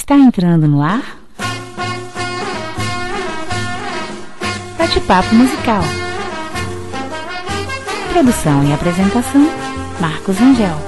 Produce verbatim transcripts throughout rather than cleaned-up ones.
Está entrando no ar Bate-Papo Musical. Produção e apresentação, Marcos Angel.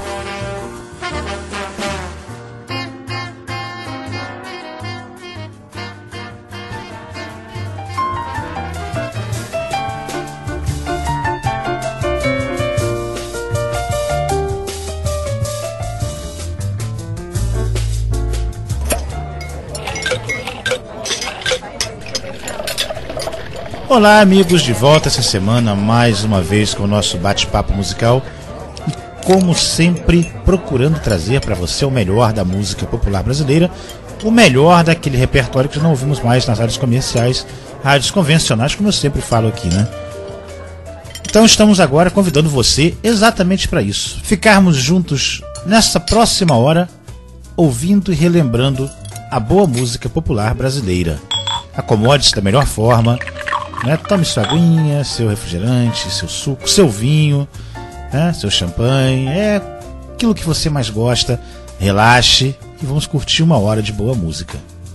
Olá, amigos, de volta essa semana mais uma vez com o nosso bate-papo musical e, como sempre, procurando trazer para você o melhor da música popular brasileira, o melhor daquele repertório que não ouvimos mais nas rádios comerciais, rádios convencionais, como eu sempre falo aqui, né? Então estamos agora convidando você exatamente para isso, ficarmos juntos nessa próxima hora, ouvindo e relembrando a boa música popular brasileira. Acomode-se da melhor forma, né? Tome sua aguinha, seu refrigerante, seu suco, seu vinho, né? Seu champanhe, é aquilo que você mais gosta. Relaxe e vamos curtir uma hora de boa música.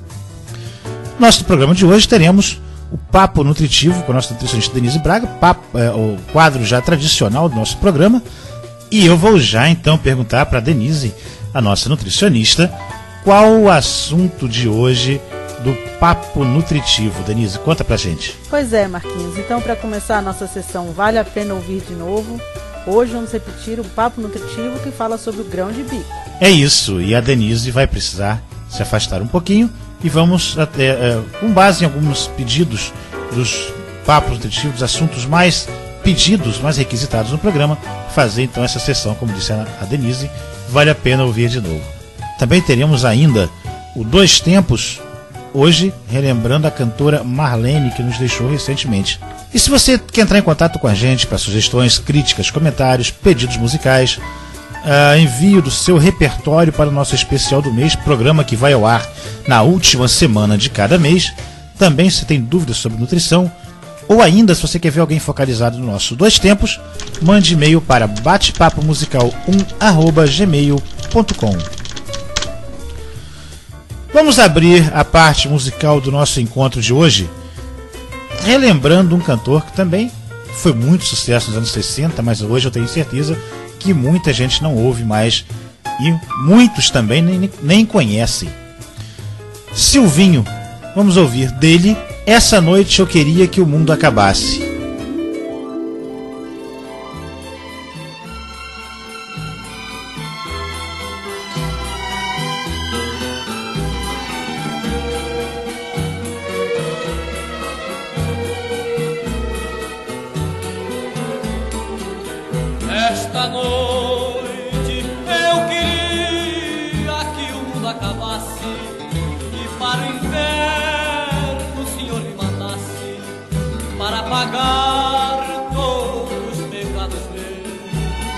No nosso programa de hoje teremos o Papo Nutritivo com a nossa nutricionista Denise Braga, papo, é, o quadro já tradicional do nosso programa. E eu vou já então perguntar para a Denise, a nossa nutricionista, qual o assunto de hoje do Papo Nutritivo. Denise, conta pra gente. Pois é, Marquinhos. Então, para começar a nossa sessão, vale a pena ouvir de novo. Hoje vamos repetir o Papo Nutritivo que fala sobre o grão de bico. É isso, e a Denise vai precisar se afastar um pouquinho e vamos, até, é, com base em alguns pedidos dos Papos Nutritivos, dos assuntos mais pedidos, mais requisitados no programa, fazer então essa sessão, como disse a Denise, vale a pena ouvir de novo. Também teremos ainda o Dois Tempos, hoje, relembrando a cantora Marlene, que nos deixou recentemente. E se você quer entrar em contato com a gente para sugestões, críticas, comentários, pedidos musicais, uh, envio do seu repertório para o nosso especial do mês, programa que vai ao ar na última semana de cada mês. Também, se tem dúvidas sobre nutrição, ou ainda, se você quer ver alguém focalizado no nosso Dois Tempos, mande e-mail para batepapomusical um arroba gmail ponto com. Vamos abrir a parte musical do nosso encontro de hoje, relembrando um cantor que também foi muito sucesso nos anos sessenta, mas hoje eu tenho certeza que muita gente não ouve mais e muitos também nem, nem conhecem. Silvinho, vamos ouvir dele Essa Noite Eu Queria Que o Mundo Acabasse. Esta noite eu queria que o mundo acabasse e para o inferno o Senhor me mandasse para pagar todos os pecados meus.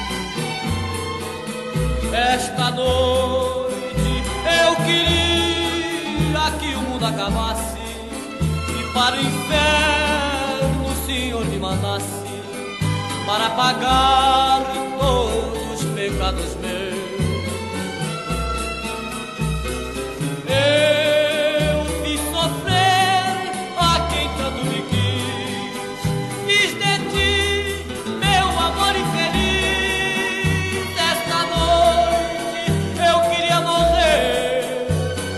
Esta noite eu queria que o mundo acabasse e para o inferno o Senhor me mandasse para pagar todos os pecados meus. Eu fiz sofrer a quem tanto me quis, fiz de ti meu amor infeliz. Esta noite eu queria morrer.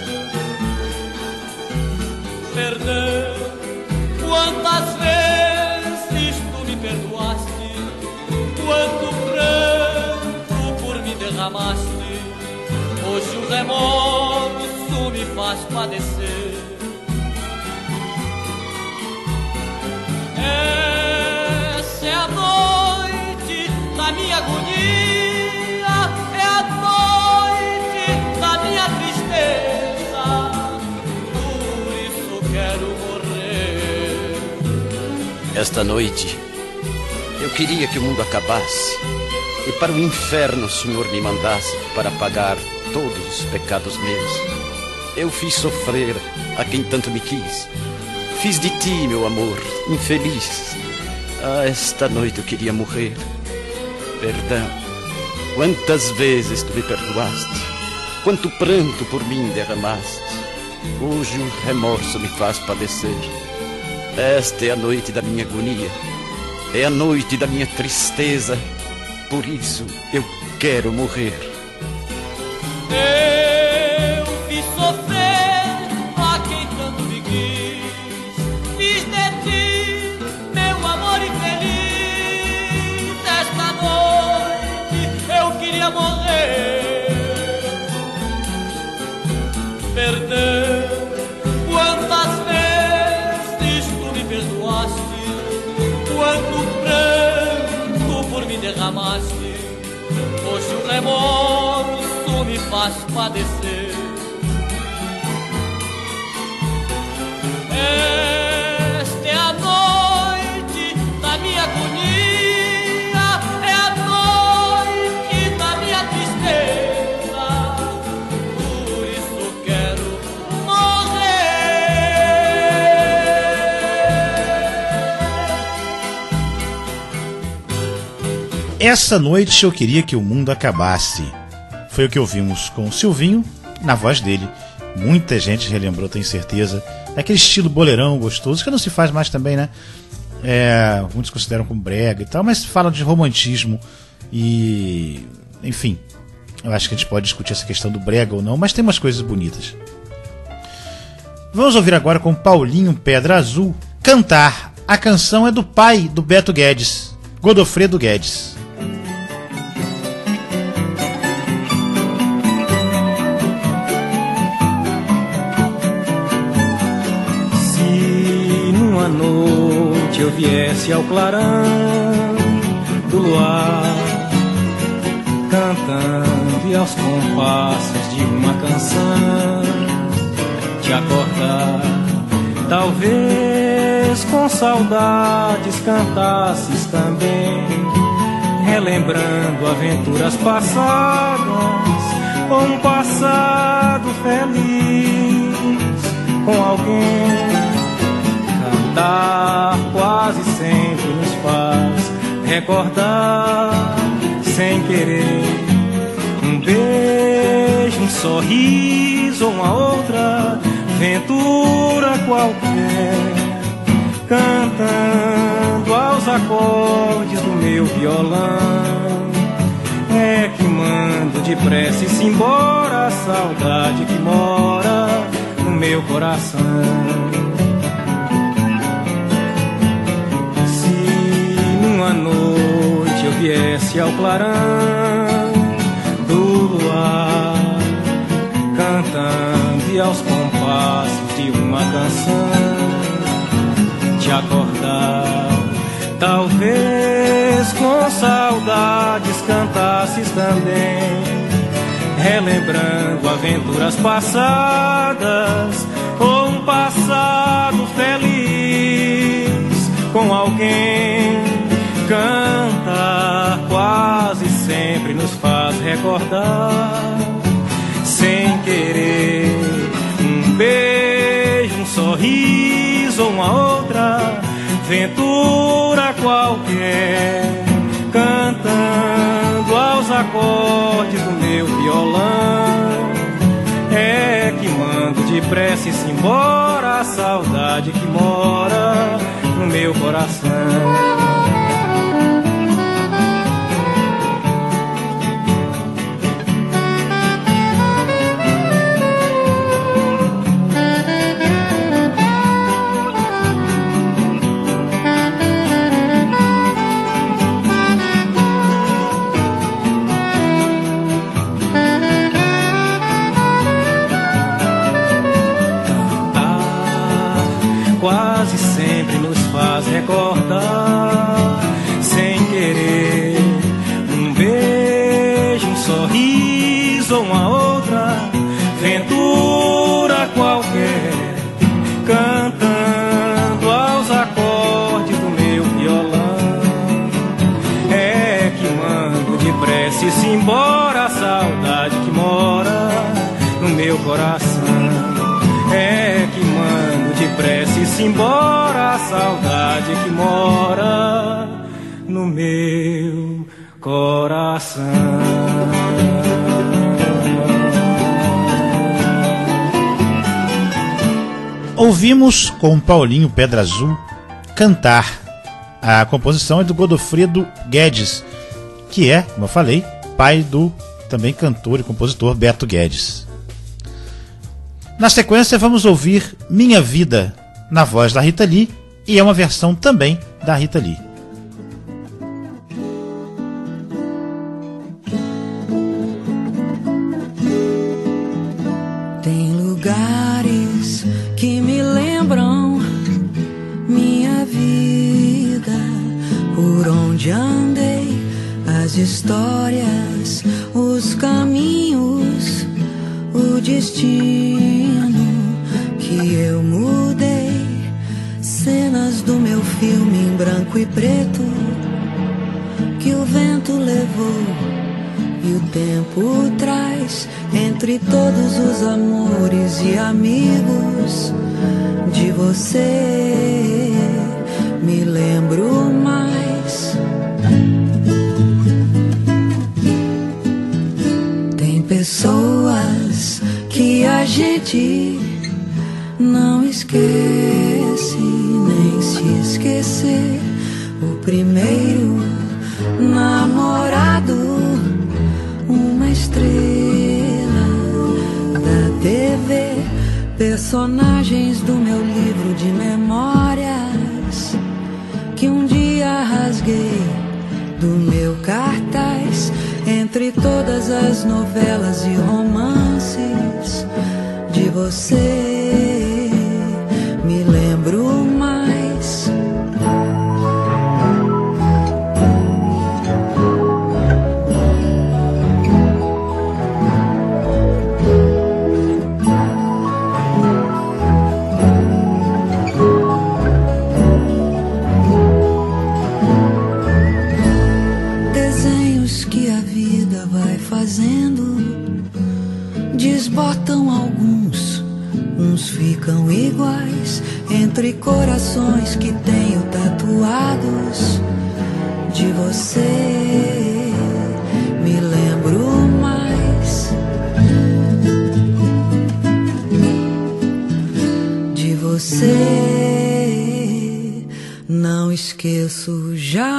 Perdão, quantas vezes tu me perdoaste, quanto pranto por me derramaste. Hoje o remorso me faz padecer. Essa é a noite da minha agonia, é a noite da minha tristeza. Por isso quero morrer. Esta noite eu queria que o mundo acabasse e para o inferno o Senhor me mandasse para pagar todos os pecados meus. Eu fiz sofrer a quem tanto me quis, fiz de ti, meu amor, infeliz. Ah, esta noite eu queria morrer. Perdão, quantas vezes tu me perdoaste, quanto pranto por mim derramaste. Hoje o remorso me faz padecer. Esta é a noite da minha agonia, é a noite da minha tristeza. Por isso eu quero morrer. Eu fiz sofrer a quem tanto me quis, fiz de ti meu amor infeliz. Esta noite eu queria morrer. Perdão, quantas vezes tu me perdoaste, quanto pranto por mim derramaste. Hoje o remorso me faz padecer. Esta é a noite da minha agonia, é a noite da minha tristeza. Por isso quero morrer. Essa noite eu queria que o mundo acabasse. Foi o que ouvimos com o Silvinho, na voz dele. Muita gente relembrou, tenho certeza, daquele estilo boleirão gostoso, que não se faz mais também, né? É, muitos consideram como brega e tal, mas fala de romantismo e... enfim, eu acho que a gente pode discutir essa questão do brega ou não, mas tem umas coisas bonitas. Vamos ouvir agora com Paulinho Pedra Azul cantar. A canção é do pai do Beto Guedes, Godofredo Guedes. Noite eu viesse ao clarão do luar, cantando e aos compassos de uma canção te acordar. Talvez com saudades cantasses também, relembrando aventuras passadas ou um passado feliz com alguém. Cantar quase sempre nos faz recordar, sem querer, um beijo, um sorriso ou uma outra aventura qualquer, cantando aos acordes do meu violão. É que mando depressa-se embora a saudade que mora no meu coração. Uma noite eu viesse ao clarão do luar, cantando e aos compassos de uma canção te acordar. Talvez com saudades cantasses também, relembrando aventuras passadas ou um passado feliz com alguém. Cantar quase sempre nos faz recordar, sem querer, um beijo, um sorriso ou uma outra aventura qualquer, cantando aos acordes do meu violão. É que mando depressa-se embora a saudade que mora no meu coração. Quase sempre nos faz recordar, sem querer, um beijo, um sorriso ou uma outra aventura qualquer, cantando aos acordes do meu violão. É que mando depressa-se embora a saudade que mora no meu coração. É que mando depressa-se embora a saudade que mora no meu coração. Ouvimos com Paulinho Pedra Azul Cantar. A composição é do Godofredo Guedes, que é, como eu falei, pai do também cantor e compositor Beto Guedes. Na sequência vamos ouvir Minha Vida, na voz da Rita Lee, e é uma versão também da Rita Lee. Tem lugares que me lembram minha vida, por onde andei, as histórias, os caminhos, o destino que eu mudei, cenas do meu filme em branco e preto que o vento levou e o tempo traz. Entre todos os amores e amigos de você me lembro mais. Tem pessoas que a gente não esquece, nem se esquecer. O primeiro namorado, uma estrela da T V, personagens do meu livro de memórias que um dia rasguei do meu cartaz. Entre todas as novelas e romances de você me lembro mais. Desenhos que a vida vai fazendo desbotam alguns, uns ficam iguais. Entre corações que tenho tatuados de você me lembro mais. De você não esqueço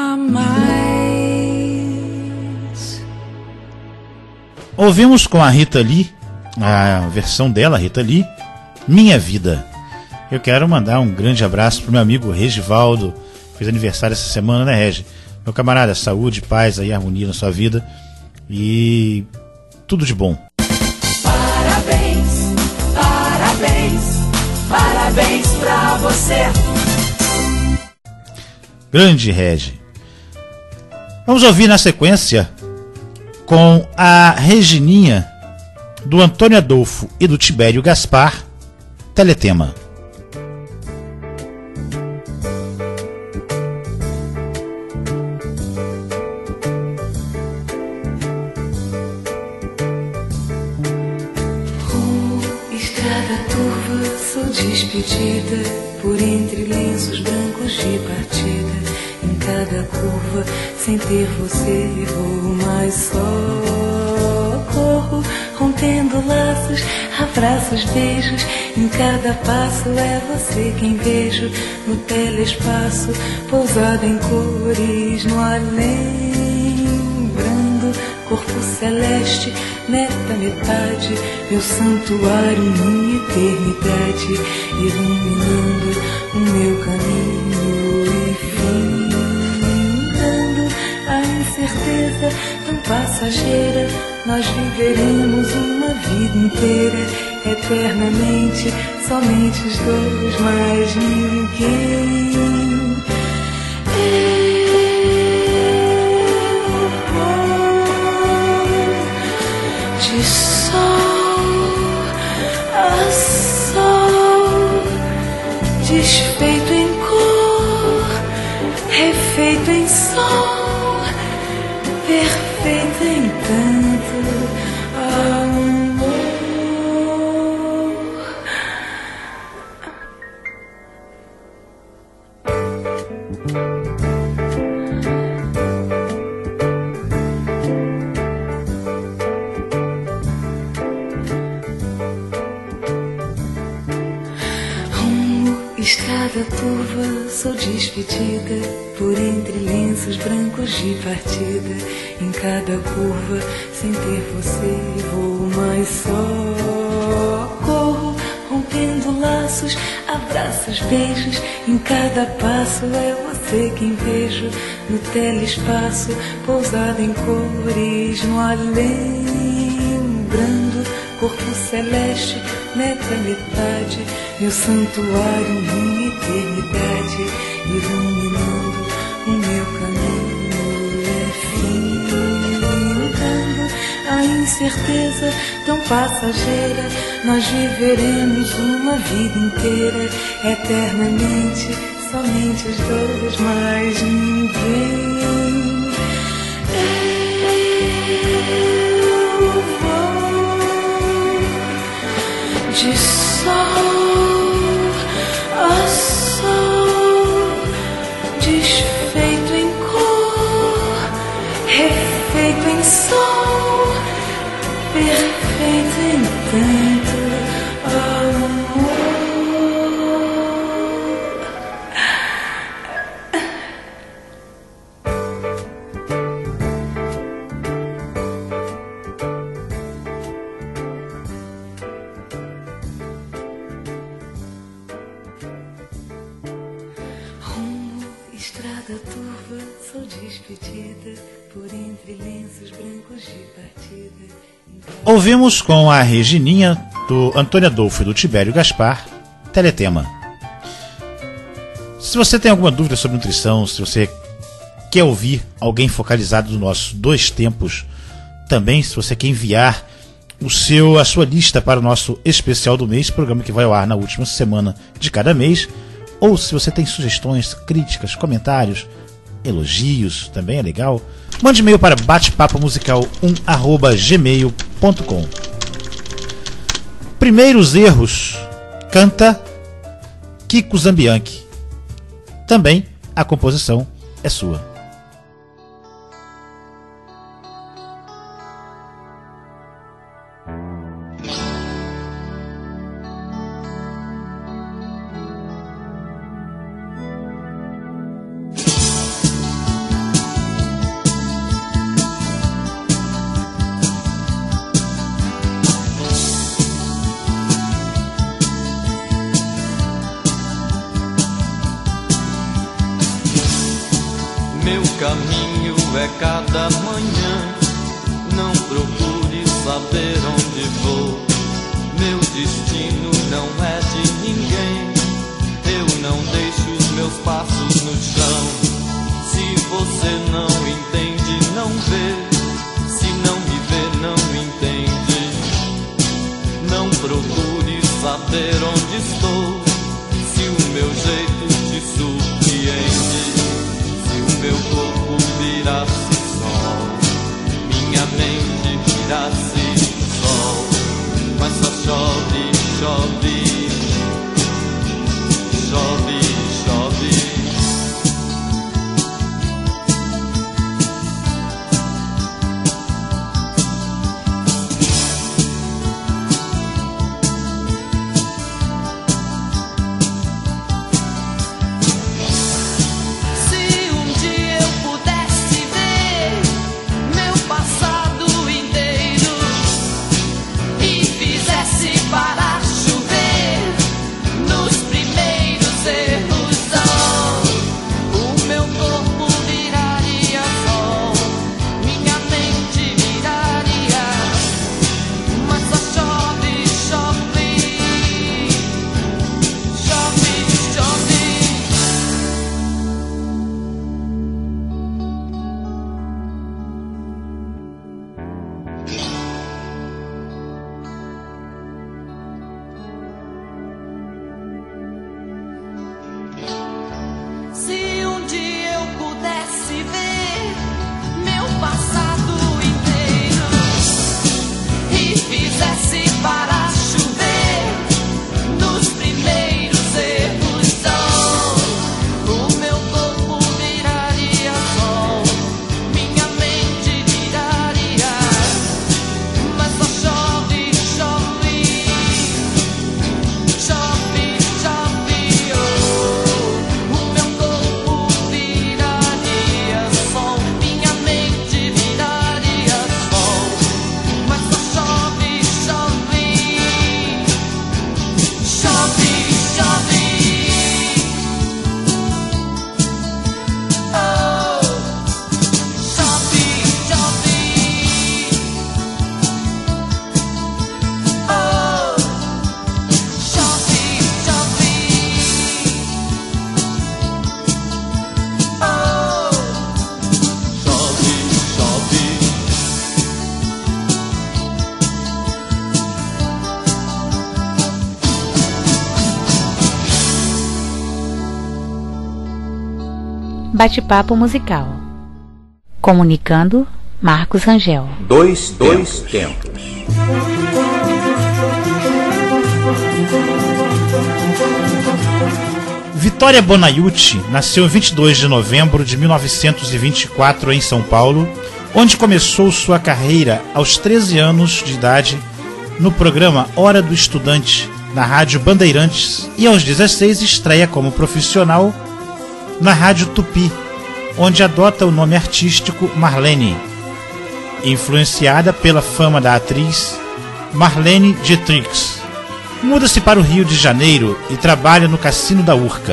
jamais. Ouvimos com a Rita Lee, a versão dela, Rita Lee, Minha Vida. Eu quero mandar um grande abraço pro meu amigo Regivaldo, que fez aniversário essa semana, né, Regi? Meu camarada, saúde, paz e harmonia na sua vida e tudo de bom. Parabéns, parabéns, parabéns pra você. Grande Regi. Vamos ouvir na sequência com a Regininha, do Antônio Adolfo e do Tibério Gaspar, Teletema. Despedida por entre lenços brancos de partida. Em cada curva, sem ter você, vou mais só. Corro, rompendo laços, abraços, beijos. Em cada passo é você quem vejo. No telespaço, pousado em cores, no além. Brando, corpo celeste, meta metade, meu santuário, minha eternidade, iluminando o meu caminho e findando a incerteza tão passageira. Nós viveremos uma vida inteira, eternamente, somente os dois, mais ninguém. De sol a sol, desfeito em cor, refeito em sol, perfeito em tanto amor. Estrada turva, sou despedida, por entre lenços brancos de partida. Em cada curva, sem ter você, vou mais só. Corro, rompendo laços, abraços, beijos. Em cada passo é você quem vejo. No telespaço, pousada em cores, no além. Lembrando, corpo celeste, meta metade. Meu santuário, minha eternidade, iluminando o meu caminho. É findando a incerteza tão passageira. Nós viveremos uma vida inteira, eternamente, somente os dois, mais ninguém. Eu vou de sol a sol, desfeito em cor, refeito em sol, perfeito em tanto amor. Ouvimos com a Regininha, do Antônio Adolfo e do Tibério Gaspar, Teletema. Se você tem alguma dúvida sobre nutrição, se você quer ouvir alguém focalizado do nosso Dois Tempos, também se você quer enviar o seu, a sua lista para o nosso especial do mês, programa que vai ao ar na última semana de cada mês, ou se você tem sugestões, críticas, comentários, elogios, também é legal, mande e-mail para batepapo musical um arroba gmail ponto com. Primeiros Erros, canta Kiko Zambianchi. Também a composição é sua. Meu caminho é cada manhã, não procure saber onde vou. Meu destino não é de ninguém, eu não deixo os meus passos no chão. Se você não entende, não vê, se não me vê, não entende. Não procure saber onde estou, se o meu jeito te surpreende. Meu corpo virasse sol, minha mente virasse sol, mas só chove, chove, chove, chove. Passado inteiro Bate-papo musical. Comunicando, Marcos Rangel. Dois, dois tempos. Vitória Bonaiuti nasceu em vinte e dois de novembro de mil novecentos e vinte e quatro em São Paulo, onde começou sua carreira aos treze anos de idade no programa Hora do Estudante, na Rádio Bandeirantes, e aos dezesseis estreia como profissional na Rádio Tupi, onde adota o nome artístico Marlene, influenciada pela fama da atriz Marlene Dietrich. Muda-se para o Rio de Janeiro e trabalha no Cassino da Urca,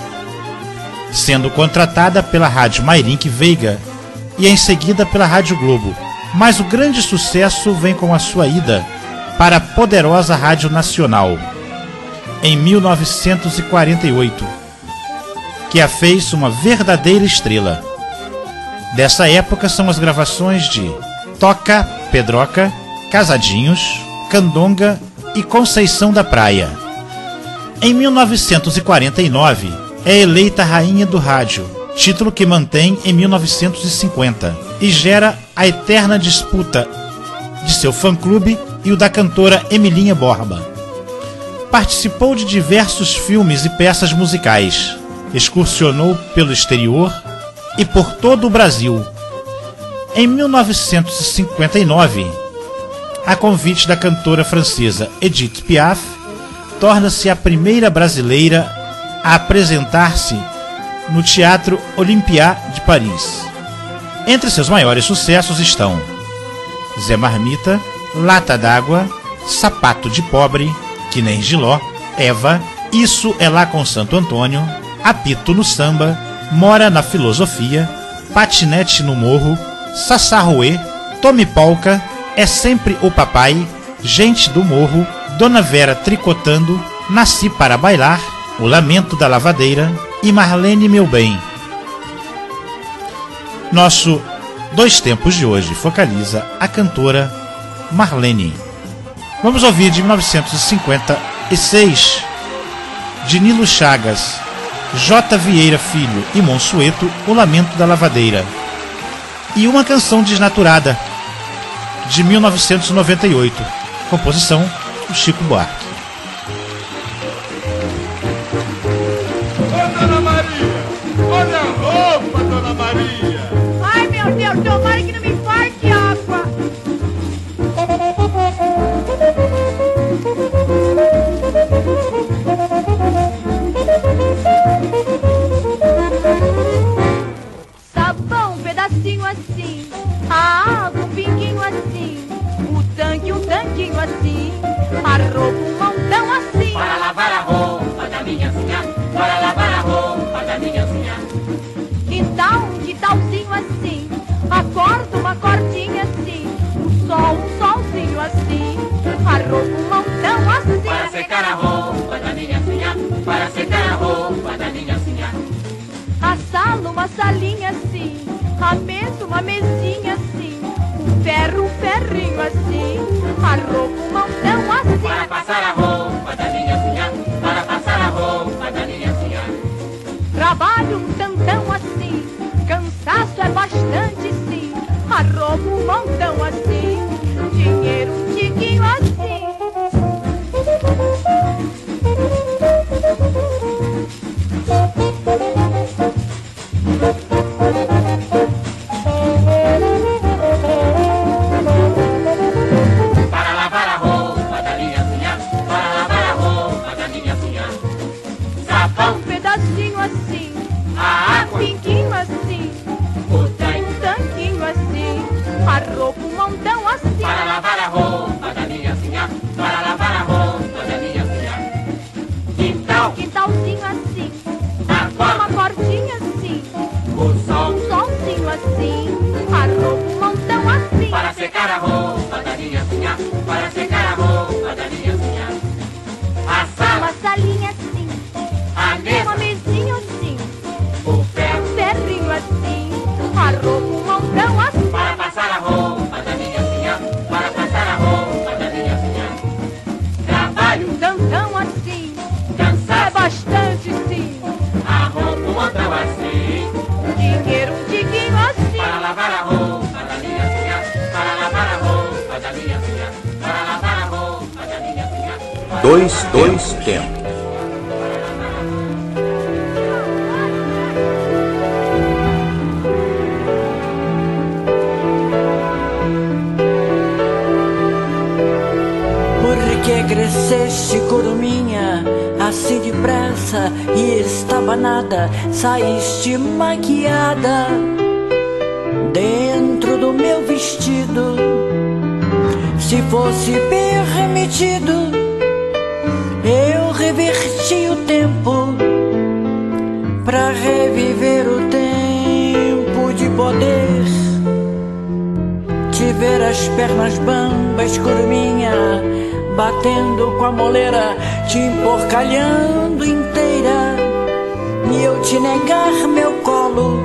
sendo contratada pela Rádio Mairink Veiga e em seguida pela Rádio Globo. Mas o grande sucesso vem com a sua ida para a poderosa Rádio Nacional, em mil novecentos e quarenta e oito, que a fez uma verdadeira estrela. Dessa época são as gravações de Toca, Pedroca, Casadinhos, Candonga e Conceição da Praia. Em mil novecentos e quarenta e nove, é eleita Rainha do Rádio, título que mantém em mil novecentos e cinquenta, e gera a eterna disputa de seu fã-clube e o da cantora Emilinha Borba. Participou de diversos filmes e peças musicais, excursionou pelo exterior e por todo o Brasil. Em mil novecentos e cinquenta e nove, a convite da cantora francesa Edith Piaf, torna-se a primeira brasileira a apresentar-se no Teatro Olympia de Paris. Entre seus maiores sucessos estão Zé Marmita, Lata d'Água, Sapato de Pobre, Que Nem Giló, Eva, Isso é Lá com Santo Antônio, Apito no Samba, Mora na Filosofia, Patinete no Morro, Sassarroê, Tome Polca, É Sempre o Papai, Gente do Morro, Dona Vera Tricotando, Nasci para Bailar, O Lamento da Lavadeira e Marlene Meu Bem. Nosso Dois Tempos de hoje focaliza a cantora Marlene. Vamos ouvir de mil novecentos e cinquenta e seis, de Nilo Chagas, J. Vieira Filho e Monsueto, O Lamento da Lavadeira. E uma canção desnaturada, de mil novecentos e noventa e oito, composição do Chico Buarque. Ô, Dona Maria, olha a roupa, Dona Maria. Ai, meu Deus, tomara que não me falte água. Sabão, um pedacinho assim, a água, um pinguinho assim, o tanque, um tanquinho assim, a roupa, um montão assim. Para lavar a roupa da minha filha, para lavar a roupa da minha filha. Quintal, um quintalzinho assim, a corda, uma cordinha assim, o sol, um solzinho assim, a roupa, um montão assim. Para secar a roupa da minha filha, para secar a roupa da minha filha. A sala, uma salinha assim, a mesa, uma mesinha assim, o ferro, um ferrinho assim, a roupa, um montão assim. Para passar a roupa da minha filha, para passar a roupa da minha filha. Trabalho um tantão assim, cansaço é bastante sim, a roupa, um montão assim, dinheiro, um tiquinho assim. Para lavar a roupa da minha filha, para lavar a roupa da minha filha. Sabão, Um pedacinho assim, a água, um pinguinho assim, o tanque, um tanquinho assim, a roupa, um montão assim. para lavar a roupa da minha filha, para lavar a roupa da minha filha. Quintal, Quintalzinho assim, a uma corda, cordinha assim, o sol, um solzinho assim, a roupa, um montão assim. para secar a roupa da minha filha, para secar a roupa da minha filha. A sala, Uma salinha assim, a uma mesa, mesinha assim, o dois, dois tempos. Porque cresceste, curumimia, assim depressa e estabanada, saíste maquiada dentro do meu vestido. Se fosse permitido, eu reverti o tempo pra reviver o tempo de poder te ver as pernas bambas, curumimia, batendo com a moleira, te emporcalhando inteira, e eu te negar meu colo,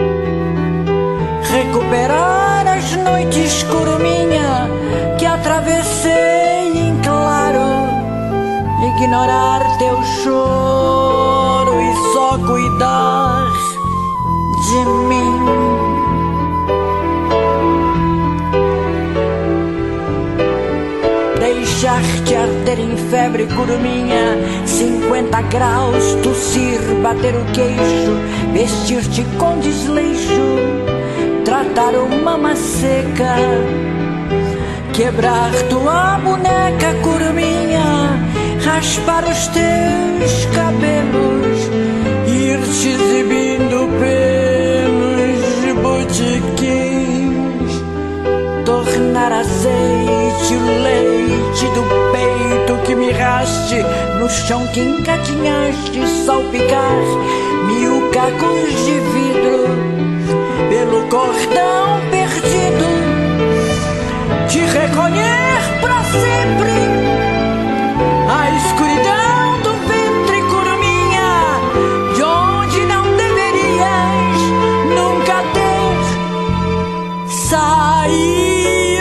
recuperar as noites, curumimia, que atravessei em claro, ignorar teu choro e só cuidar de mim. Deixar-te arder em febre, curumimia, cinquenta graus, tossir, bater o queixo, vestir-te com desleixo, tratar uma mama seca, quebrar tua boneca, curumimia, raspar os teus cabelos, ir te exibindo pelos botiquins, tornar azeite o leite do peito que me raste, no chão que engatinhaste, salpicar mil cacos de vidro pelo cordão perdido, te recolher pra sempre a escuridão do ventre, curumimia, de onde não deverias nunca ter saído.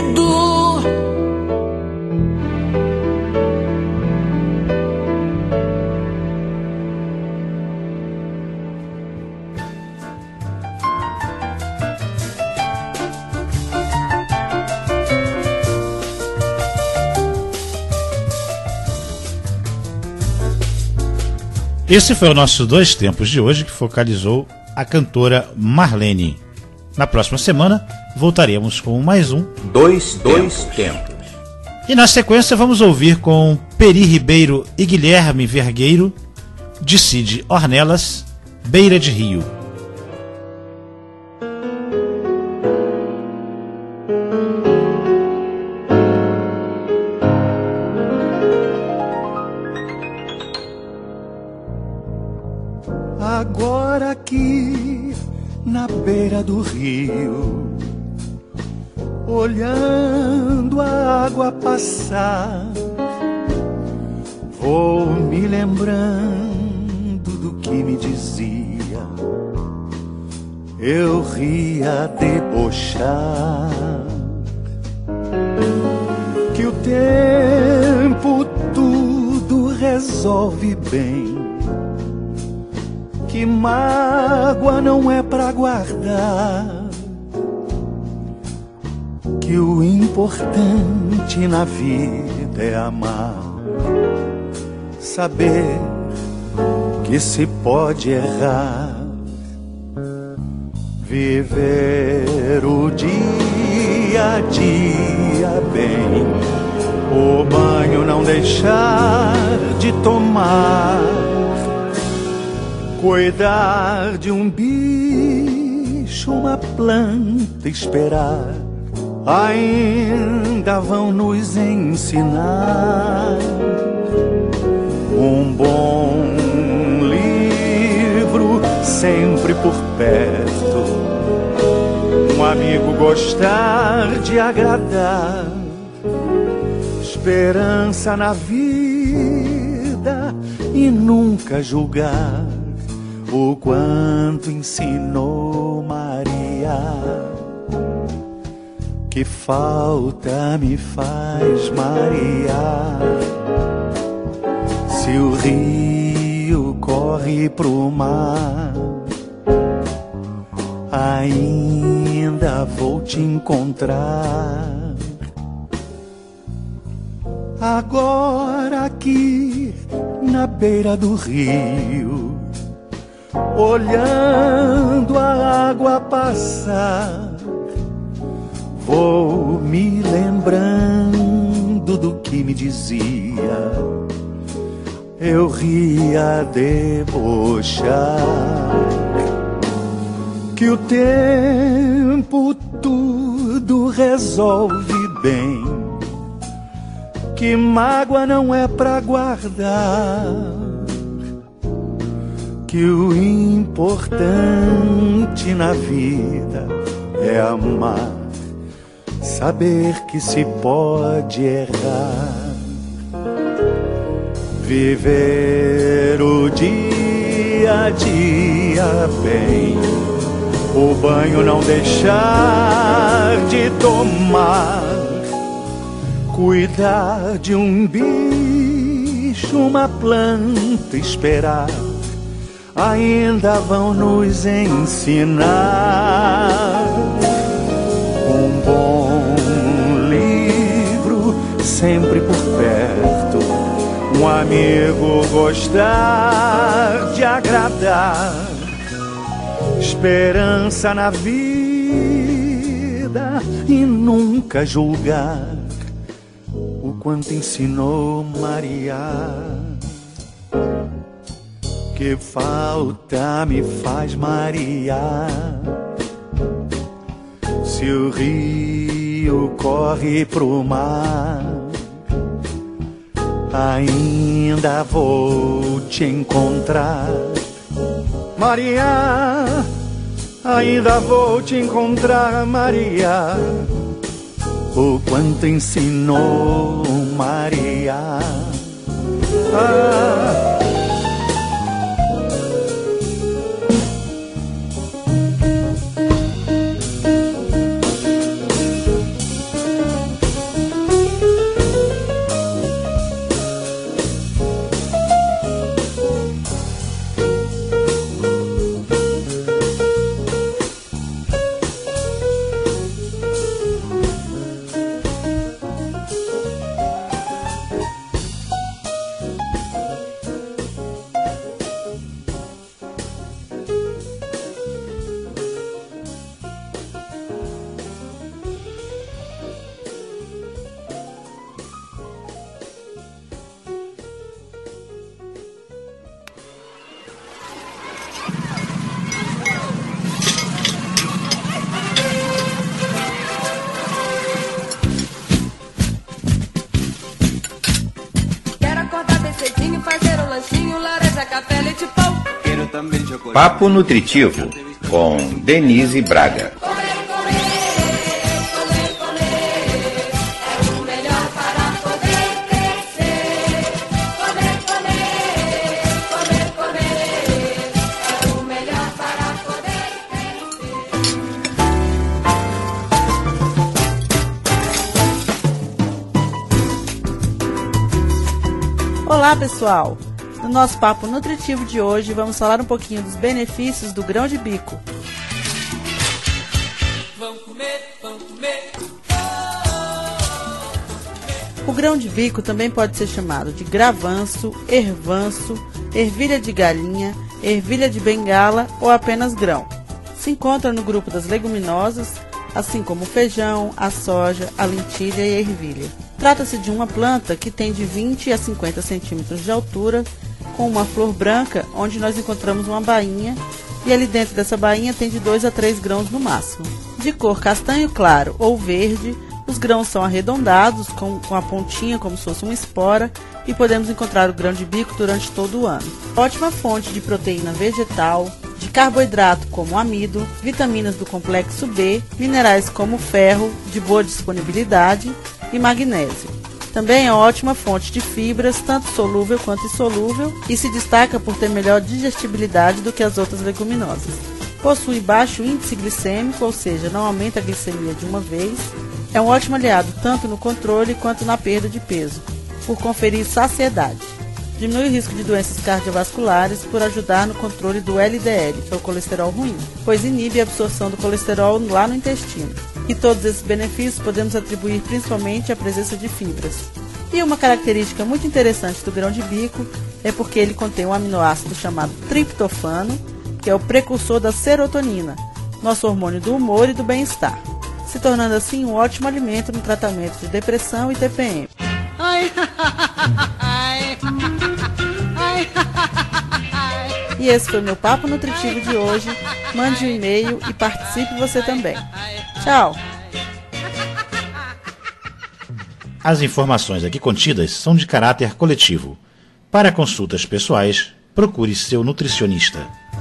Esse foi o nosso Dois Tempos de hoje, que focalizou a cantora Marlene. Na próxima semana, voltaremos com mais um Dois, dois Tempos. E na sequência vamos ouvir com Peri Ribeiro e Guilherme Vergueiro, de Cid Ornelas, Beira de Rio. Agora aqui na beira do rio, olhando a água passar, vou me lembrando do que me dizia, eu ria debochar, que o tempo tudo resolve bem, que mágoa não é pra guardar, que o importante na vida é amar, saber que se pode errar, viver o dia a dia bem, o banho não deixar de tomar, cuidar de um bicho, uma planta, esperar, ainda vão nos ensinar. Um bom livro sempre por perto, um amigo gostar de agradar, esperança na vida e nunca julgar o quanto ensinou Maria, que falta me faz Maria, se o rio corre pro mar, ainda vou te encontrar. Agora aqui na beira do rio, olhando a água passar, vou me lembrando do que me dizia. Eu ria a debochar, que o tempo tudo resolve bem, que mágoa não é pra guardar, que o importante na vida é amar, saber que se pode errar, viver o dia a dia bem, o banho não deixar de tomar, cuidar de um bicho, uma planta, esperar, ainda vão nos ensinar. Um bom livro sempre por perto, um amigo gostar de agradar, esperança na vida e nunca julgar o quanto ensinou Maria. Que falta me faz Maria, se o rio corre pro mar, ainda vou te encontrar. Maria, ainda vou te encontrar, Maria, o quanto ensinou Maria. Ah, Papo Nutritivo, com Denise Braga. Olá, pessoal! No nosso Papo Nutritivo de hoje, vamos falar um pouquinho dos benefícios do grão de bico. O grão de bico também pode ser chamado de gravanço, ervanço, ervilha de galinha, ervilha de bengala ou apenas grão. Se encontra no grupo das leguminosas, assim como o feijão, a soja, a lentilha e a ervilha. Trata-se de uma planta que tem de vinte a cinquenta centímetros de altura, com uma flor branca, onde nós encontramos uma bainha, e ali dentro dessa bainha tem de dois a três grãos no máximo. De cor castanho claro ou verde, os grãos são arredondados, com, com a pontinha como se fosse uma espora, e podemos encontrar o grão de bico durante todo o ano. Ótima fonte de proteína vegetal, de carboidrato como amido, vitaminas do complexo B, minerais como ferro, de boa disponibilidade, e magnésio. Também é ótima fonte de fibras, tanto solúvel quanto insolúvel, e se destaca por ter melhor digestibilidade do que as outras leguminosas. Possui baixo índice glicêmico, ou seja, não aumenta a glicemia de uma vez. É um ótimo aliado tanto no controle quanto na perda de peso, por conferir saciedade. Diminui o risco de doenças cardiovasculares por ajudar no controle do L D L, que é o colesterol ruim, pois inibe a absorção do colesterol lá no intestino. E todos esses benefícios podemos atribuir principalmente à presença de fibras. E uma característica muito interessante do grão de bico é porque ele contém um aminoácido chamado triptofano, que é o precursor da serotonina, nosso hormônio do humor e do bem-estar, se tornando assim um ótimo alimento no tratamento de depressão e T P M. Ai, ai, ai, E esse foi o meu Papo Nutritivo de hoje. Mande um e-mail e participe você também. Tchau! As informações aqui contidas são de caráter coletivo. Para consultas pessoais, procure seu nutricionista.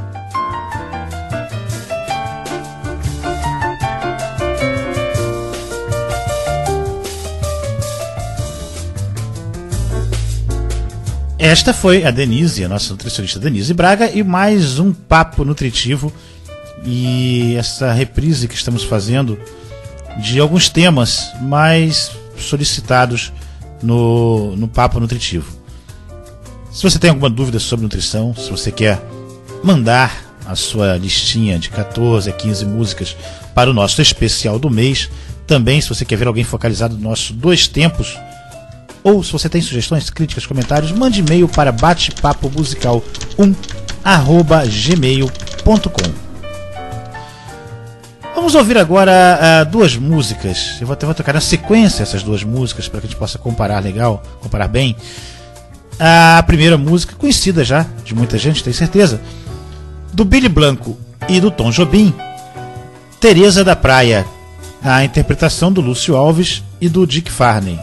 Esta foi a Denise, a nossa nutricionista Denise Braga, e mais um Papo Nutritivo. E essa reprise que estamos fazendo de alguns temas mais solicitados no, no Papo Nutritivo. Se você tem alguma dúvida sobre nutrição, se você quer mandar a sua listinha de quatorze a quinze músicas para o nosso especial do mês, também se você quer ver alguém focalizado no nosso Dois Tempos, ou se você tem sugestões, críticas, comentários, mande e-mail para bate papo musical um arroba gmail ponto com. Vamos ouvir agora uh, duas músicas. Eu vou até vou tocar na sequência essas duas músicas para que a gente possa comparar legal, comparar bem. A primeira música, conhecida já de muita gente, tenho certeza, do Billy Blanco e do Tom Jobim, Teresa da Praia, a interpretação do Lúcio Alves e do Dick Farney.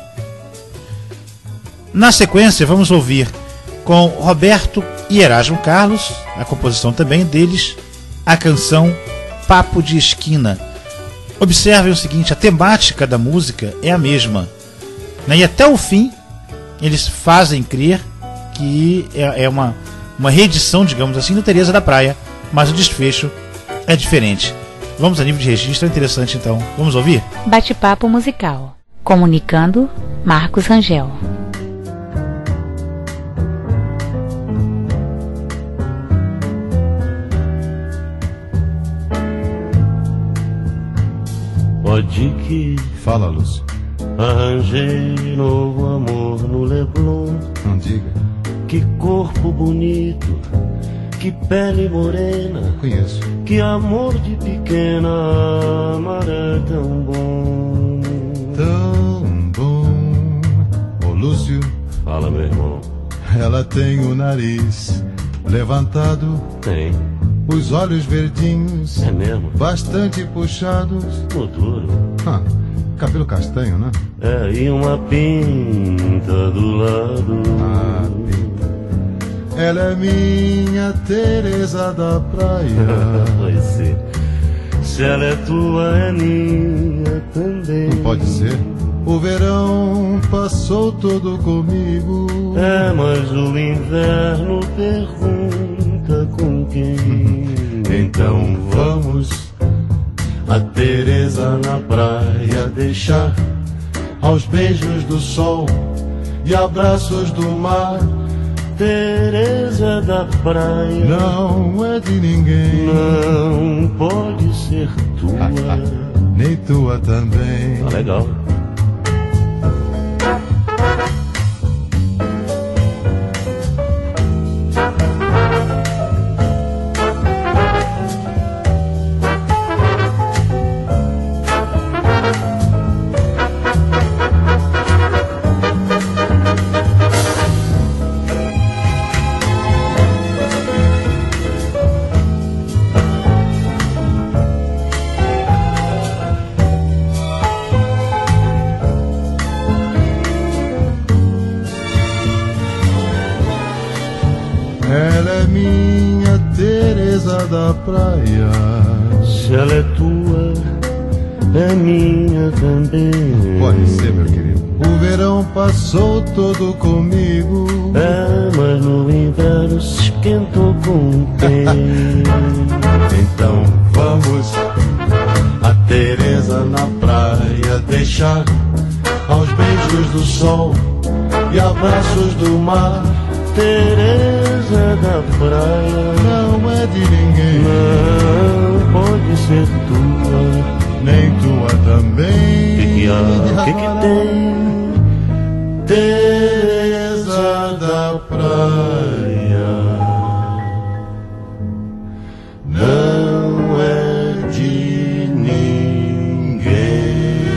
Na sequência, vamos ouvir com Roberto e Erasmo Carlos, a composição também deles, a canção Papo de Esquina. Observem o seguinte, a temática da música é a mesma, né? E até o fim eles fazem crer que é, é uma, uma reedição, digamos assim, do Teresa da Praia, mas o desfecho é diferente. Vamos a nível de registro, é interessante então. Vamos ouvir? Bate-papo musical. Comunicando, Marcos Rangel. Pode que fala, Lúcio. Arranjei novo amor no Leblon. Não diga. Que corpo bonito, que pele morena. Conheço. Que amor de pequena, amar é tão bom. Tão bom. Ô Lúcio. Fala, meu irmão. Ela tem o nariz levantado. Tem. Os olhos verdinhos, é mesmo? Bastante puxados. No duro. Ah, cabelo castanho, né? É, e uma pinta do lado. Ah, pinta. Ela é minha Teresa da Praia. Vai ser. Se ela é tua, é minha também. Não pode ser. O verão passou todo comigo. É, mas o inverno pergunta com quem. Então vamos a Teresa na praia deixar aos beijos do sol e abraços do mar. Teresa da Praia não é de ninguém. Não pode ser tua. Ah, ah, nem tua também. Tá legal. Da praia. Se ela é tua, é minha também. Pode ser, meu querido. O verão passou todo comigo. É, mas no inverno se esquentou com quem? Então vamos a Teresa na praia deixar aos beijos do sol e abraços do mar. Teresa da Praia não é de ninguém. Não pode ser tua, nem tua também. Que que há? Que que tem? beleza da praia não é de ninguém.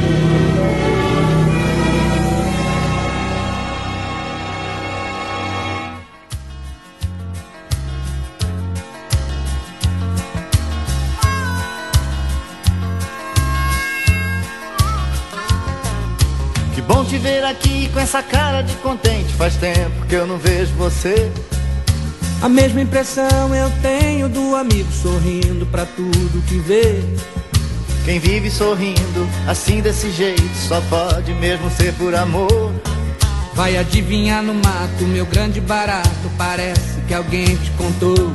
Que bom te ver aqui com essa cara de contente. Faz tempo que eu não vejo você. A mesma impressão eu tenho do amigo sorrindo pra tudo que vê. Quem vive sorrindo assim desse jeito só pode mesmo ser por amor. Vai adivinhar no mato, meu grande barato, parece que alguém te contou.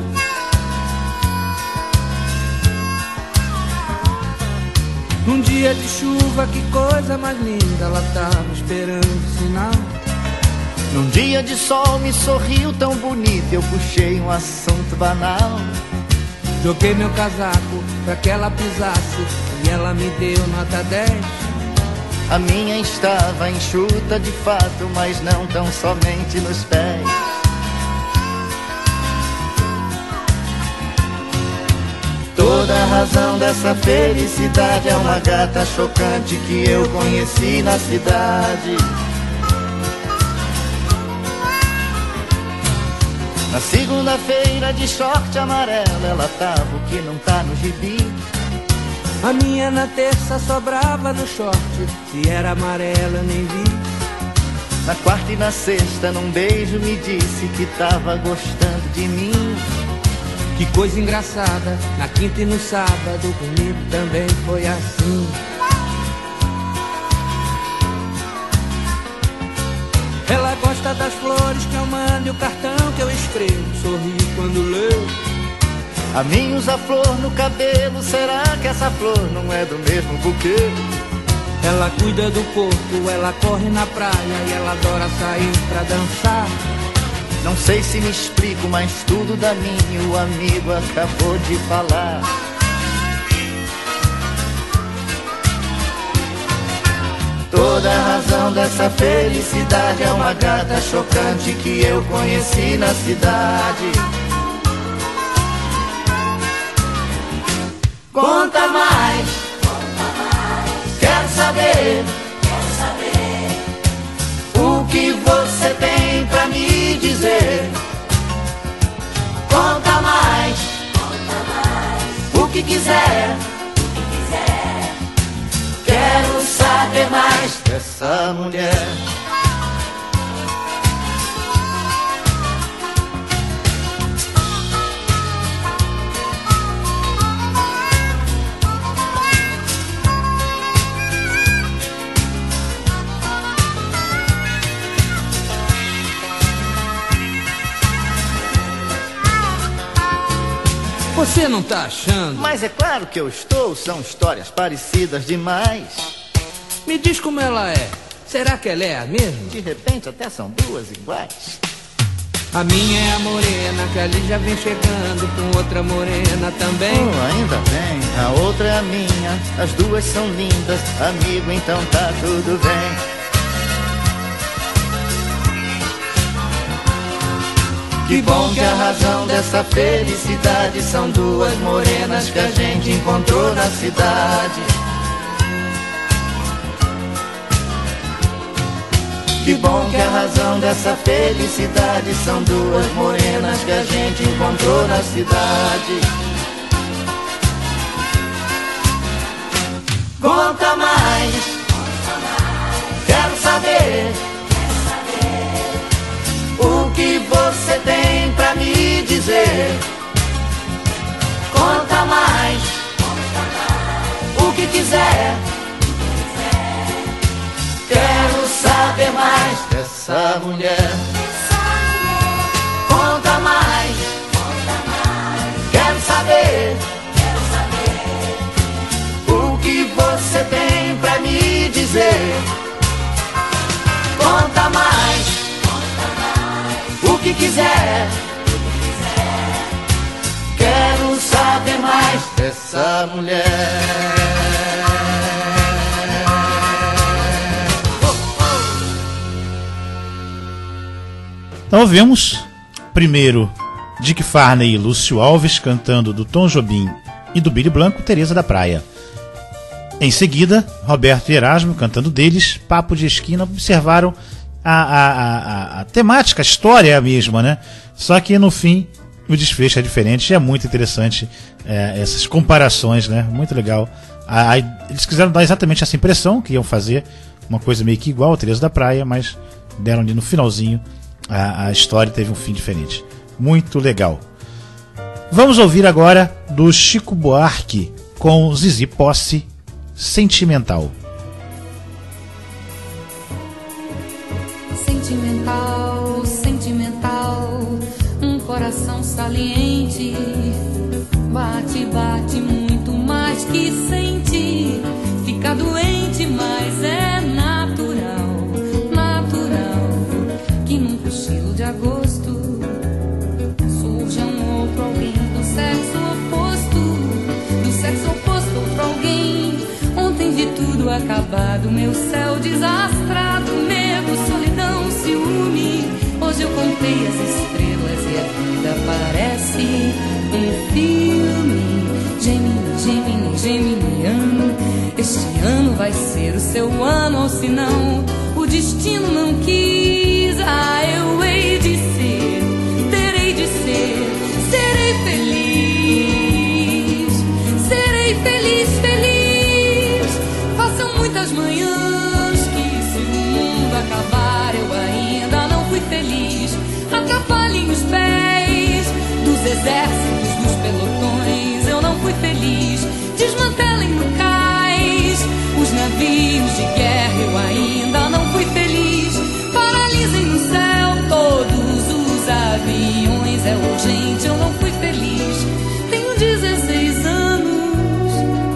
Num dia de chuva, que coisa mais linda, ela tava esperando o sinal. Num dia de sol me sorriu tão bonito, eu puxei um assunto banal. Joguei meu casaco pra que ela pisasse e ela me deu nota dez. A minha estava enxuta de fato, mas não tão somente nos pés. Toda a razão dessa felicidade é uma gata chocante que eu conheci na cidade. Na segunda-feira de short amarelo ela tava o que não tá no gibi. A minha na terça sobrava no short, se era amarela eu nem vi. Na quarta e na sexta num beijo me disse que tava gostando de mim. Que coisa engraçada, na quinta e no sábado comigo também foi assim. Ela gosta das flores que eu mando e o cartão que eu escrevo, sorri quando leu. A mim usa flor no cabelo, será que essa flor não é do mesmo buquê? Ela cuida do corpo, ela corre na praia e ela adora sair pra dançar. Não sei se me explico, mas tudo da mim o amigo acabou de falar. Toda a razão dessa felicidade é uma gata chocante que eu conheci na cidade. Conta mais, conta mais. Quero saber, quero saber o que você tem pra me dizer. Conta mais, conta mais. O que quiser, o que quiser. Quero saber mais dessa mulher. Você não tá achando? Mas é claro que eu estou, são histórias parecidas demais. Me diz como ela é, será que ela é a mesma? De repente até são duas iguais. A minha é a morena, que ali já vem chegando com outra morena também. Oh, ainda bem, a outra é a minha, as duas são lindas, amigo, então tá tudo bem. Que bom que a razão dessa felicidade são duas morenas que a gente encontrou na cidade. Que bom que a razão dessa felicidade são duas morenas que a gente encontrou na cidade. Conta mais, quero saber o que você tem pra me dizer. Conta mais, o que quiser. Quero saber mais dessa mulher. Conta mais, quero saber o que você tem pra me dizer. Conta mais, o que quiser. Quero saber mais dessa mulher. Então ouvimos primeiro Dick Farney e Lúcio Alves cantando do Tom Jobim e do Billy Blanco, Teresa da Praia. Em seguida, Roberto e Erasmo cantando deles, Papo de Esquina. Observaram a, a, a, a temática, a história é a mesma, né? Só que no fim o desfecho é diferente e é muito interessante é, essas comparações, né? Muito legal. A, a, eles quiseram dar exatamente essa impressão que iam fazer uma coisa meio que igual a Teresa da Praia, mas deram ali no finalzinho a, a história teve um fim diferente. Muito legal. Vamos ouvir agora do Chico Buarque com Zizi Posse, Sentimental. Sentimental, sentimental, um coração saliente, bate, bate muito mais que sente, fica doente, mas é natural, natural, que num cochilo de agosto surja um outro alguém do sexo oposto, do sexo oposto outro alguém. Ontem vi tudo acabado, meu céu desastrado, medo, solidão, ciúme. Hoje eu contei as estrelas e a vida parece um filme. Gemini, Gemini, Geminiano, este ano vai ser o seu ano, ou se não, o destino não quis. Ah, eu hei de ser, terei de ser, serei feliz, serei feliz, feliz. Façam muitas manhãs que se o mundo acabar eu ainda não fui feliz. Atrapalhem os pés dos exércitos, dos pelotões, eu não fui feliz. Desmantelem no cais os navios de guerra, eu ainda não fui feliz. Paralisem no céu todos os aviões, é urgente, eu não fui feliz. Tenho dezesseis anos,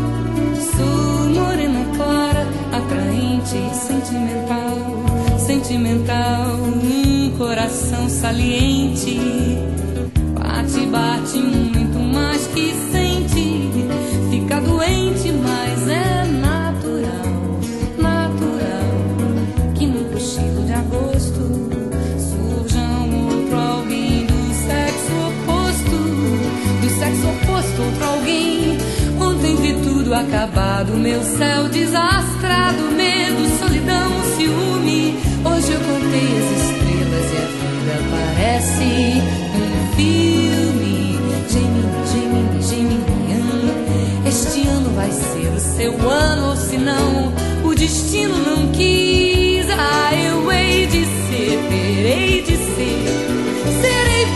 sou morena clara, atraente, sentimental, sentimental, um coração saliente, bate, bate muito mais que sente, fica doente, mas é natural, natural, que num cochilo de agosto surja um outro alguém do sexo oposto, do sexo oposto outro alguém. Ontem vi tudo acabado, meu céu desastrado, medo, solidão, ciúme. Hoje eu contei as estrelas e a vida parece um filme. Gemini, Gemini, Geminiano, este ano vai ser o seu ano, ou se não, o destino não quis. Ah, eu hei de ser, terei de ser, serei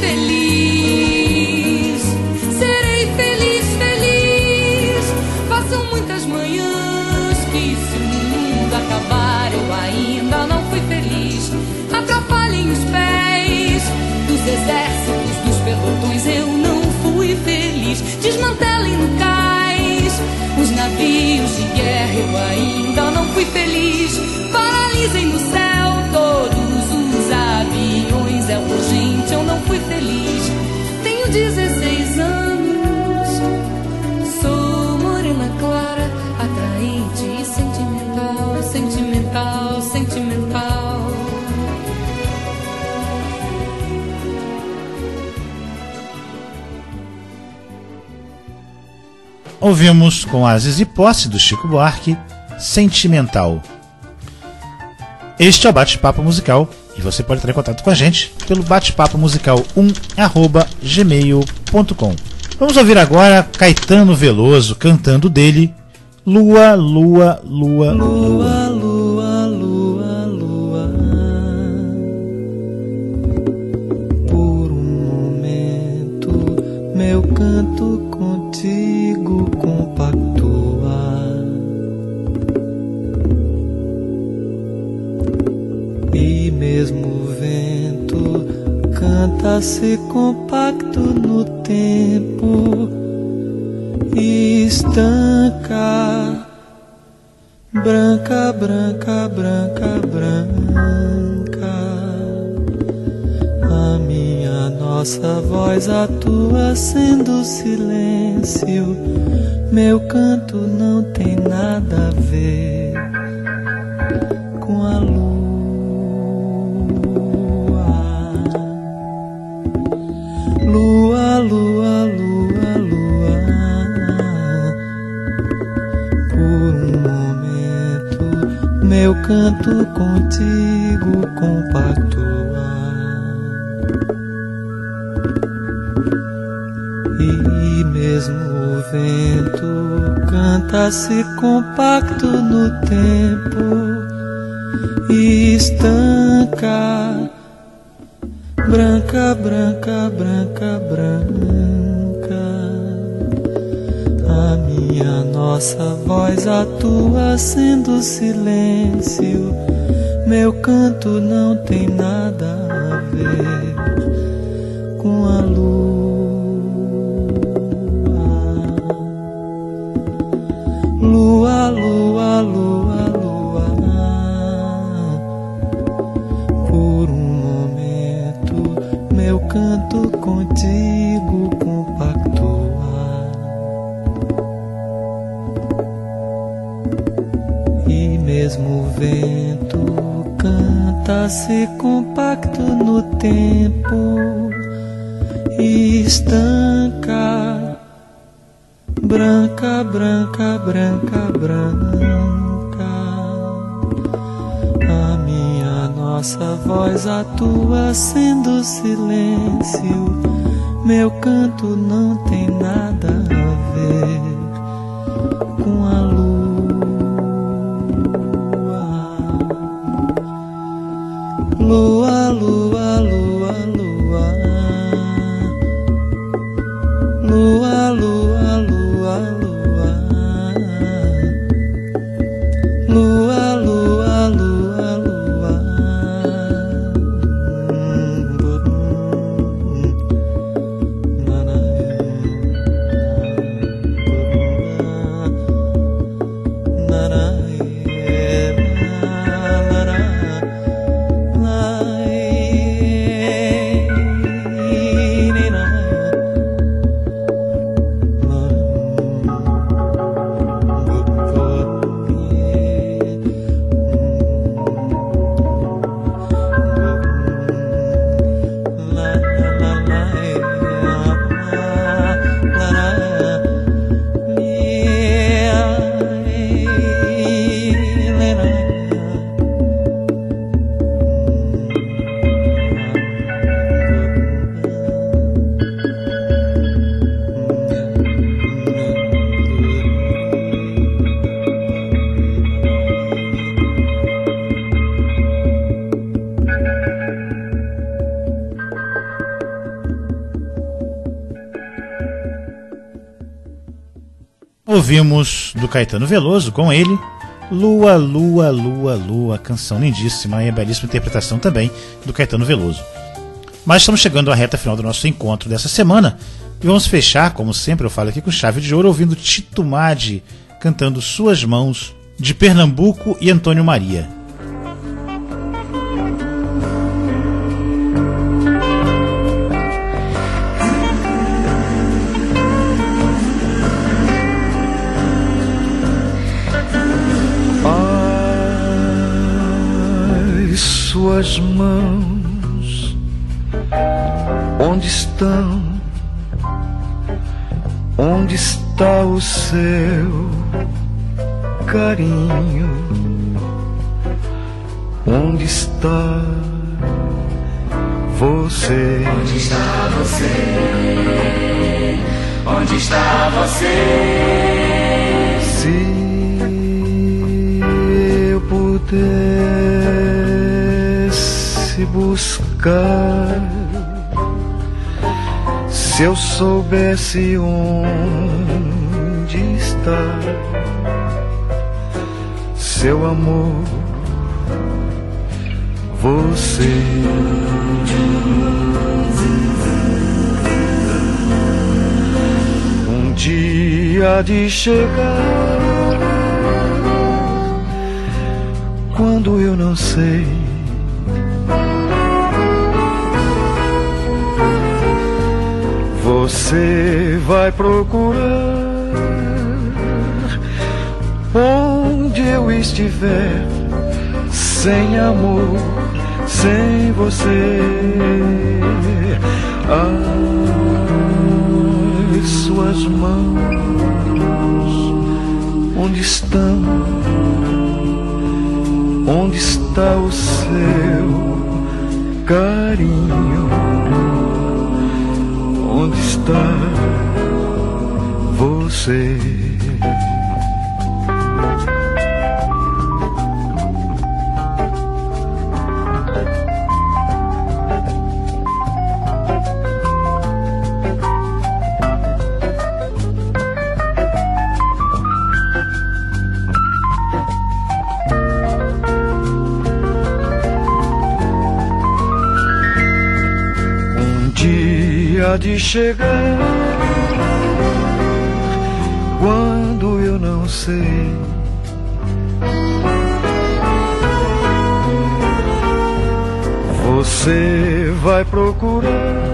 feliz, serei feliz, feliz. Façam muitas manhãs que se o mundo acabar eu ainda não fui feliz. Atrapalhem os pés dos exércitos, dos pelotões, eu não fui feliz. Desmantelem no cais os navios de guerra, eu ainda não fui feliz. Paralisem no céu todos os aviões, é urgente, eu não fui feliz. Tenho dezesseis anos, sou morena clara, atraente, sentimental, sentimental, sentimental. Ouvimos com a Zizi Posse do Chico Buarque, Sentimental. Este é o Bate-Papo Musical e você pode entrar em contato com a gente pelo batepapo musical um arroba gmail ponto com. Vamos ouvir agora Caetano Veloso cantando dele Lua, Lua, Lua, Lua. Lua, lua, lua. Por um momento meu canto contigo compactua. E mesmo o vento canta-se compacto no tempo e estanca. Branca, branca, branca, branca. A minha, nossa voz atua sendo silêncio. Meu canto não tem nada a ver com a lua. lua, lua, lua. Por um momento meu canto contigo compactua. E mesmo o vento canta-se compacto no tempo e estanca. Branca, branca, branca, branca. A minha, nossa voz atua sendo silêncio. Meu canto não tem nada a ver com a lua. Lua, lua, lua, lua. Por um momento meu canto contigo compactua. E mesmo o vento canta-se compacto no tempo e estanca. Branca, branca, branca, branca. A minha, nossa voz atua sendo silêncio. Meu canto não tem nada a ver com a lua. Lua, lua, lua, lua. Lua, lua, lua. Lua, lua, lua, lua. Ouvimos do Caetano Veloso, com ele, Lua, Lua, Lua, Lua, canção lindíssima e a belíssima interpretação também do Caetano Veloso. Mas estamos chegando à reta final do nosso encontro dessa semana e vamos fechar, como sempre eu falo aqui, com chave de ouro, ouvindo Tito Maddi cantando Suas Mãos, de Pernambuco e Antônio Maria. Suas mãos, onde estão? Onde está o seu carinho? Onde está você? Onde está você? Onde está você? Se eu pudesse buscar, se eu soubesse onde está seu amor, você. Um dia de chegar, quando eu não sei, você vai procurar onde eu estiver, sem amor, sem você. Ah, suas mãos, onde estão? Onde está o seu carinho? Onde está você? Há de chegar quando eu não sei. Você vai procurar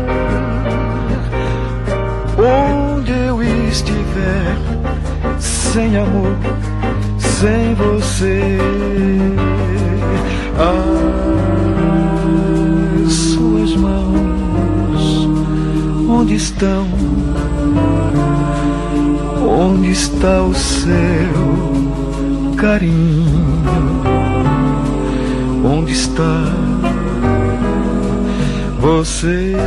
onde eu estiver, sem amor, sem você. As suas mãos, onde estão? Onde está o seu carinho? Onde está você?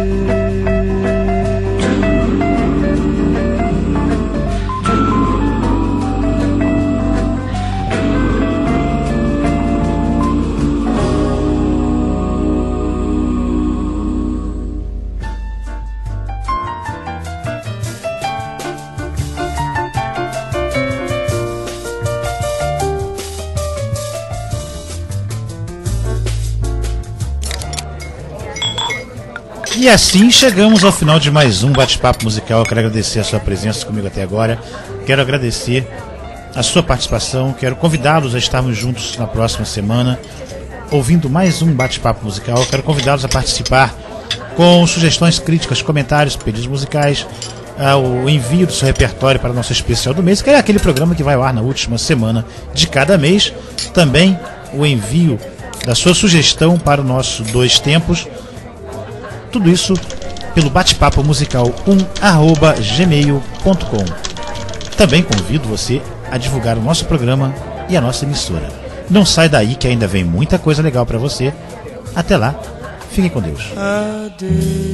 E assim chegamos ao final de mais um bate-papo musical. Eu quero agradecer a sua presença comigo até agora. Quero agradecer a sua participação. Quero convidá-los a estarmos juntos na próxima semana, ouvindo mais um bate-papo musical. Quero convidá-los a participar com sugestões, críticas, comentários, pedidos musicais, uh, o envio do seu repertório para o nosso especial do mês, que é aquele programa que vai ao ar na última semana de cada mês. Também o envio da sua sugestão para o nosso Dois Tempos. Tudo isso pelo bate-papo musical um arroba gmail ponto com. Também convido você a divulgar o nosso programa e a nossa emissora. Não sai daí que ainda vem muita coisa legal para você. Até lá, fiquem com Deus. Adeus,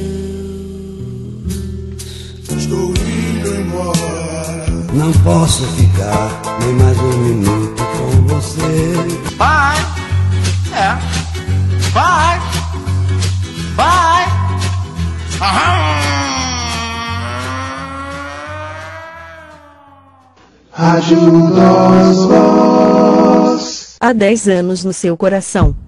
estou indo embora. Não posso ficar nem mais um minuto com você. Vai, é, vai, vai. Rádio Nós Voz. Há dez anos no seu coração.